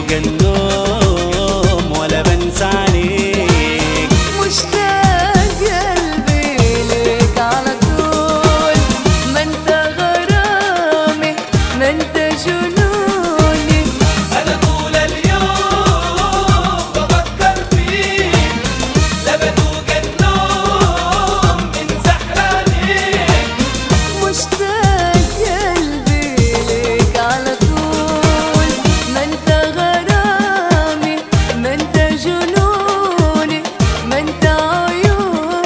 يفوق النوم ولا بنسى عليك. مشتاق قلبي ليك على طول، ما انت غرامي ما انت جنوني. أنا طول اليوم بفكر فيك، لا بدوق النوم من سحرانيك. مشتاق قلبي ليك على طول، ما انت غرامي ما انت جنوني ما انت عيوني.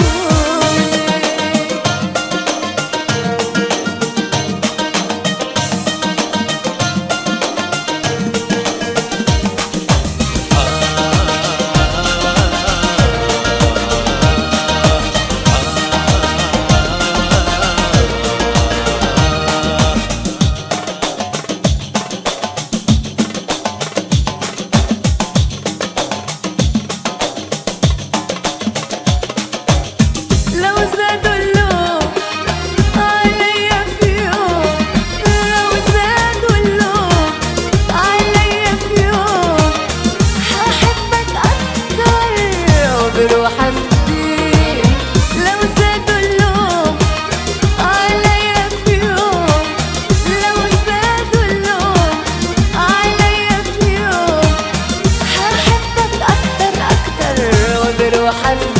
لو زادوا اللوم عليا في يوم، لو زادوا اللوم عليا في يوم، هحبك أكتر وبروح أفديك. لو زادوا اللوم عليا في يوم، لو زادوا اللوم عليا في يوم، هحبك أكتر وبروح أفديك.